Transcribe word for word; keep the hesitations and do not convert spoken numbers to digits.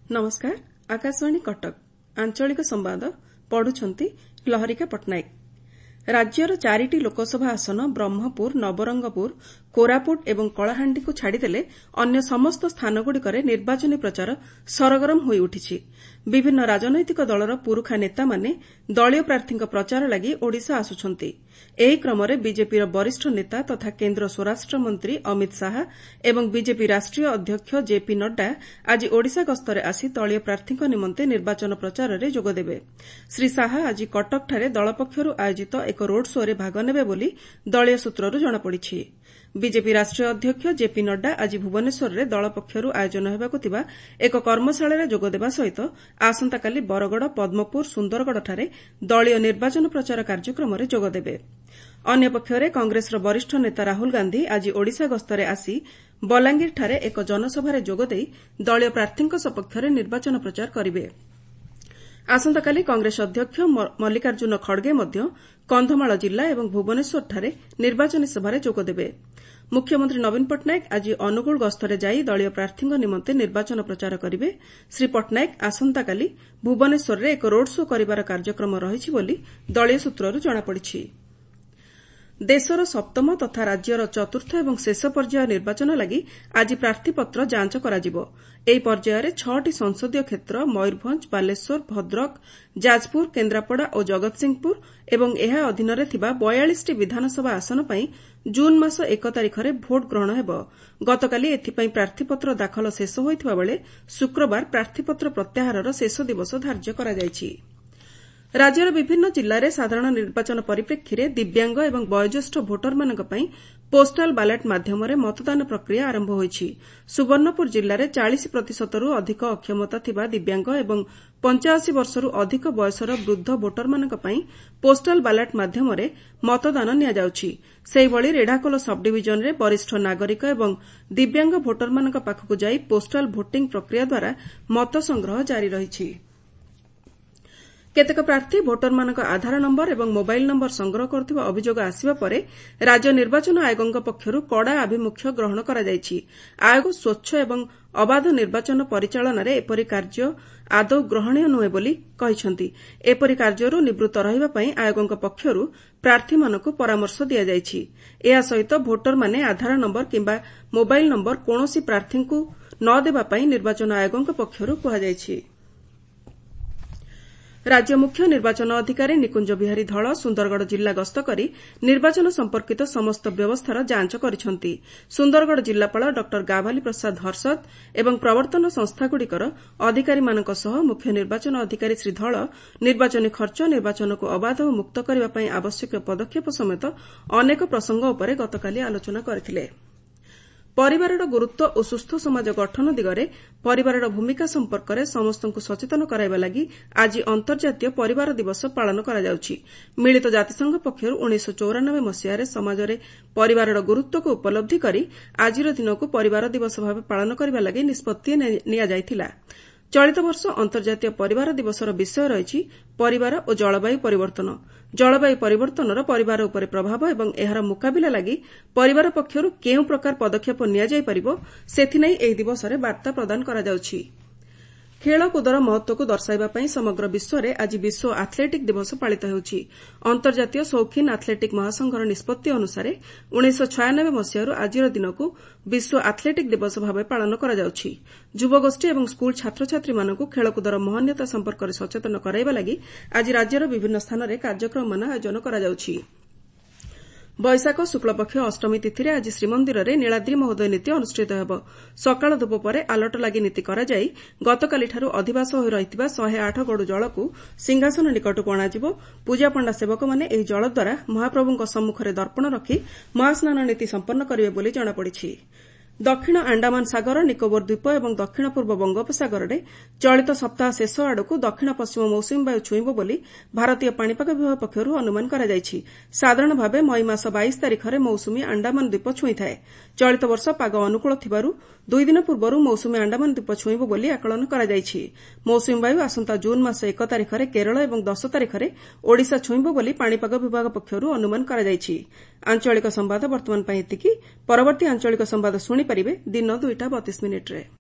नमस्कार आकाशवाणी कटक आंचलिक संवाद पढ़ुछंती लहरिका पट्टनायक। राज्यर चारिटी लोकसभा आसन ब्रह्मपुर नवरंगपुर कोरापुट एवं कलाहांडी को छाड़देले अन्य समस्त स्थानगुड़िकरे निर्वाचनी प्रचार सरगरम होई उठिछि। विभिन्न राजनैतिक दलर पुरुखा नेतामाने दलीय प्रार्थीଙ୍କ प्रचार लागि ओडिशा आसुछंती। एही क्रमरे बीजेपीर वरिष्ठ नेता तथा केन्द्र स्वराष्ट्र मंत्री अमित शाह एवं बीजेपी राष्ट्रीय अध्यक्ष जेपी नड्डा आज ओडिशा गस्तरे आसी दलीय प्रार्थीଙ୍କ निमंते निर्वाचन प्रचाରରେ जोगदेबे। श्री शाह आज कटकଠାରେ दल पक्षରୁ आयोजित एक रोड शोरे भाग नेबे बोली दलीय सूत्रରୁ जଣାपड़िछि। बीजेपी राष्ट्रीय अध्यक्ष जेपी नड्डा आज भुवनेश्वରରେ दल पक्षରୁ आयोजन हेबाकु थिबा एक कर्मशाଳାରେ जोगदेबा सहित आसंताकाली बरगड़ पद्मपुर सुंदरगढ़ଠାରେ दलीय निर्वाचन प्रचार कार्यक्रमରେ जोगदेबे। अन्य पक्षरे कांग्रेसर वरिष्ठ नेता राहुल गांधी आज ओडिशा गस्तरे आसी बलांगीरଠାରେ एक जनसभारे जोगदेई दलीय प्रार्थीଙ୍କ सपक्षरे निर्वाचन प्रचार करिवे। आसंताकाली कांग्रेस अध्यक्ष मल्लिकार्जुन खड़गे मध्य कंधमाल जिला एवं भुवनेश्वरଠାରେ निर्वाचनी सभारे जोगदेबे। मुख्यमंत्री नवीन पट्टनायक आज अनुगुल गस्तरे जाई दलीय प्रार्थीଙ୍କ निमंते निर्वाचन प्रचार करिवे। श्री पट्टनायक आसंताकाली भुवनेश्वररे एक रोड शो करिवार कार्यक्रम रहिछि बोली दलीय सूत्रରୁ जଣାपड़िछि। देशर सप्तम तथा राज्यर चतुर्थ एवं शेष पर्याय निर्वाचन लागि आज प्रार्थीपत्र जांच कराजिबो। एही पर्याୟରେ छटी संसदीय क्षेत्र मयूरभंज बालेश्वर भद्रक जाजपुर केन्द्रापड़ा और जगतसिंहपुर एवं एहा अधीନରେ ଥିବା बयालीस विधानसभा आसन ପାଇଁ जून मास एक तारिखରେ भोट ग्रहण ହେବ। गतकाली एथिପାଇଁ प्रार्थीपत्र दाखल शेष ହୋଇଥିବା ବେଳେ शुक्रवार प्रार्थीपत्र प्रत्याहारର शेष दिवस धार्य କରାଯାଇଛି। राज्यर विभिन्न जिल्लाରେ साधारण निर्वाचन परिप्रेक्षीरे दिव्यांग एवं वयोज्येष्ठ भोटरମାନଙ୍କ ପାଇଁ पोस्टाल बालेट माध्यमରେ मतदान प्रक्रिया आरंभ ହୋଇଛି। सुवर्णपुर जिल्लाରେ चालीस प्रतिशतରୁ ଅଧିକ ଅକ୍ଷମତା ଥିବା दिव्यांग एवं पचासी वर्षରୁ ଅଧିକ ବୟସର ବୃଦ୍ଧ ଭୋଟରମାନଙ୍କ ପାଇଁ पोस्टाल बालेट माध्यमରେ मतदाନ ନିଆଯାଉଛି। ସେହିଭଳି ରେଢାଖୋଲ ସବ୍ଡିଭିଜନରେ ବରିଷ୍ଠ ନାଗରିକ ଏବଂ ଦିବ୍ୟାଙ୍ଗ ଭୋଟରମାନଙ୍କ ପାଖକୁ ଯାଇ पोस्टाल ଭୋଟିଂ ପ୍ରକ୍ରିୟା ଦ୍ୱାରା ମତ ସଂଗ୍ରହ ଜାରି ରହିଛି। केतेक प्रार्थी भोटरମାନଙ୍କ आधार नंबर एवं मोबाइल नंबर संग्रह करुଥିବା अभियोग आसिबा परे राज्य निर्वाचन आयोगଙ୍କ पक्षରୁ कड़ा आभिमुख्य ग्रहण କରାଯାଇଛି। आयोग स्वच्छ एवं अबाध निर्वाचन परिचालनारे एपरि कार्य आदौ ग्रहणीय नुहे बोली କହିଛନ୍ତି। एपरि कार्यରୁ निवृत्त रहिबा ପାଇଁ आयोगଙ୍କ पक्षରୁ प्रार्थीମାନଙ୍କୁ परामर्श दियाଯାଇଛି। ଏହା सहित भोटरମାନେ आधार नंबर किंबा मोबाइल नंबर कौनसी प्रार्थीଙ୍କୁ न देबा ପାଇଁ निर्वाचन आयोगଙ୍କ पक्षରୁ कुहाଯାଇଛି। राज्य मुख्य निर्वाचन अधिकारी निकुंज बिहारी धळ सुंदरगढ़ जिला गस्त करी निर्वाचन संपर्कित समस्त व्यवस्थार जांच करिसंती। सुंदरगढ़ जिलापाल डॉ गाभाली प्रसाद हर्षद एवं प्रवर्तन संस्थागुड़िकर अधिकारीମାନଙ୍କ सह मुख्य निर्वाचन अधिकारी श्री धळ निर्वाचनी खर्च निर्वाचन को अबाध और मुक्त करबा पई आवश्यक पदक्षेप समेत अनेक प्रसंग उपरे गतकाली आलोचना करथिले। परिवारर गुरुत्व और सुस्थ समाज गठन दिगरे परिवारर भूमिका संपर्क में समस्त सचेतन कराइबा लागि आज अंतर्जातीय परिवार दिवस पालन करा जाउछि। मिलित जातिसंघ पक्षर उन्नीस सौ चौरानबे मसीह समाज में परिवारर गुरुत्व को उपलब्धि करी आजिर दिन को परिवार दिवस भाव पालन करबा लागि निष्पत्ति निया जाइथिला। चलित वर्ष अंतर्जातीय परिवार दिवसर विषय रही परिवार और जलवायु परिवर्तन। जलवायु परिवर्तनर परिवार उपर प्रभाव एवं एहार मुकाबिला लागि परिवार पक्षरू केउ प्रकार पदक्षेप निया जाय परिबो सेथिनै एही दिवसरे वार्ता प्रदान करा जाउछि। खेलकूदर महत्व को दर्शाइबा पई समग्र विश्व में आज विश्व आथलेटिक दिवस पालित होउछि। अंतर्जातीय शौखीन आथलेटिक महासंघर निष्पत्ति अनुसार उन्नीस सौ छियानबे मसीह आजिर दिन को विश्व आथलेटिक दिवस भाव पालन करा जाउछि। युवगोष्ठी एवं स्कूल छात्र छात्री मानकु खेलकूदर महनीयता संपर्क में सचेतन कराइबा लागि आज राज्यर विभिन्न स्थान में कार्यक्रम मान आयोजन करा जाउछि। बैशाख शुक्लपक्ष अष्टमी तिथि आज श्रीमंदिर में नीलाद्री महोदय नीति अनुष्ठित हेब। सकाळ धूप पर आलट लागि नीति कराଯାଇ गतकालीठाରୁ अधिवास होई रहिଥିବା शहे आठ गड़ु जल को सिंहासन निकटକୁ अणाଯିବ। पूजा पंडा सेवक माने एही जल द्वारा महाप्रभुଙ୍କ सम्मुखରେ दर्पण रखी महास्नान नीति संपन्न करिवे बोली जଣାपड़िछि। दक्षिण आंडामान सागर निकोबर द्वीप और दक्षिण पूर्व बंगोपसागर में चलित सप्ताह शेष आड़क दक्षिण पश्चिम मौसुमी वायु छुईब बोली भारतीय पाणीपाग विभाग पक्षरू अनुमान कराଯାଇଛି। साधारण भाव मई मास बाईस तारिख में मौसुमी आंडामान द्वीप छुई थाए। चलित वर्ष पाग अनुकूल थिबारु दुई दिन पूर्व मौसुमी आंडामान द्वीप छुईब बोली आकलन कराଯାଇଛି। मौसुमी वायु आसंता जून मास एक तारिख में केरल और दस तारिख में ओडिशा छुईब बोली पाणीपाग विभाग पक्षरू अनुमान कराଯାଇଛି। आंचलिक संवाद वर्तमान एतिकी। परवर्ती आंचलिक संवाद शुणी पारिबे दिन दुईटा बतीस मिनिट्रे।